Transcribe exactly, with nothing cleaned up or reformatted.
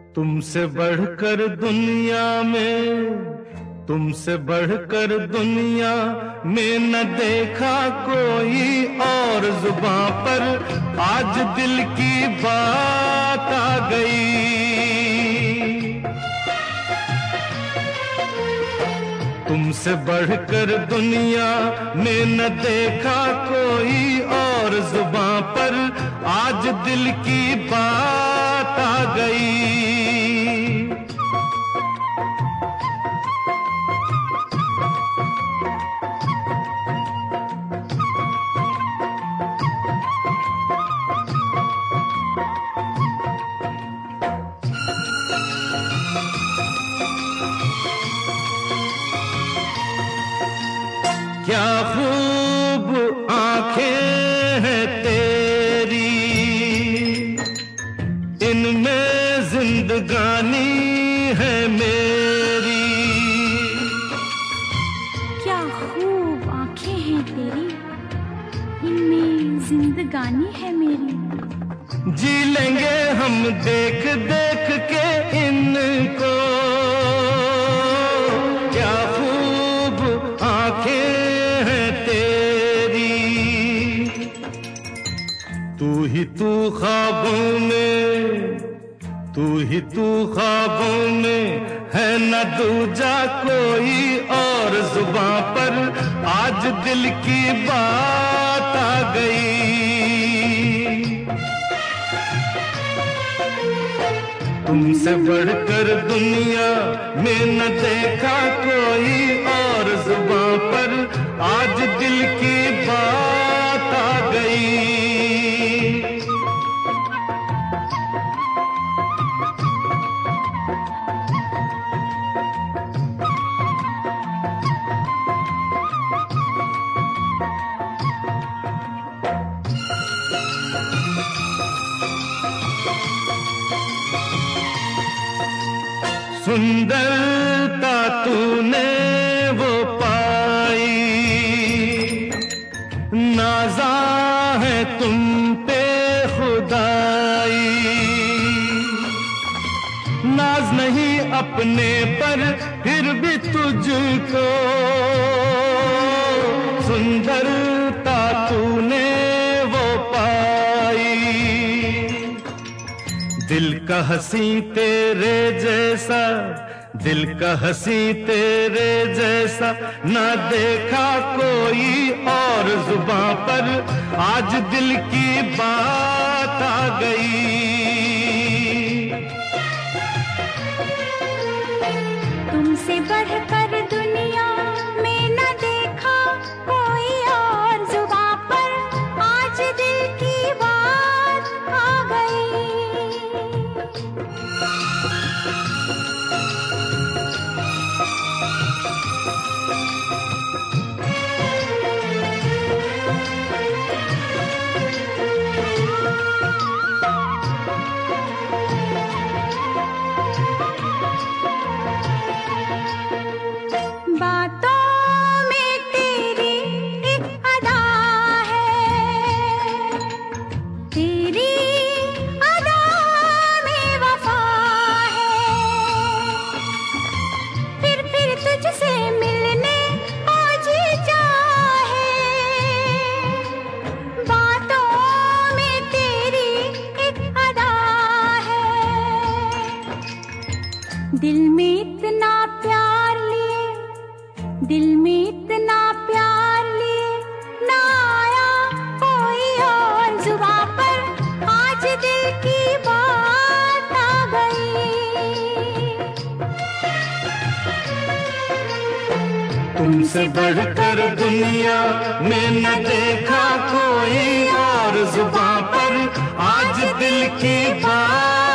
तुमसे बढ़कर दुनिया में, तुमसे बढ़कर दुनिया में न देखा कोई और जुबां पर आज दिल की बात आ गई। तुमसे बढ़कर दुनिया में न देखा कोई और जुबां पर आज दिल की बात आ गई। क्या खूब आंखें हैं तेरी, इनमें जिंदगानी है मेरी। क्या खूब आंखें हैं तेरी, इनमें जिंदगानी है मेरी। जी लेंगे हम देख देख के इनको, क्या खूब आंखें तू ही तू ख्वाबों में, तू ही तू ख्वाबों में है न दूजा कोई और जुबां पर आज दिल की बात आ गई। तुमसे बढ़कर दुनिया में न देखा कोई और जुबां पर आज दिल की बात आ गई। सुंदरता तूने वो पाई, नाज़ा है तुम पे खुदाई। नाज नहीं अपने पर फिर भी तुझको, सुंदरता तूने वो पाई। दिल का हंसी तेरे जैसा, दिल का हंसी तेरे जैसा ना देखा कोई और जुबां पर आज दिल की बात आ गई। तुमसे बढ़कर दुनिया में न देखा कोई और जुबां पर आज दिल की बात आ गई। दिल में इतना प्यार लिए, दिल में इतना प्यार लिए ना आया कोई और जुबां पर आज दिल की बात आ गई। तुमसे बढ़कर दुनिया में न देखा कोई और जुबां पर आज दिल की बात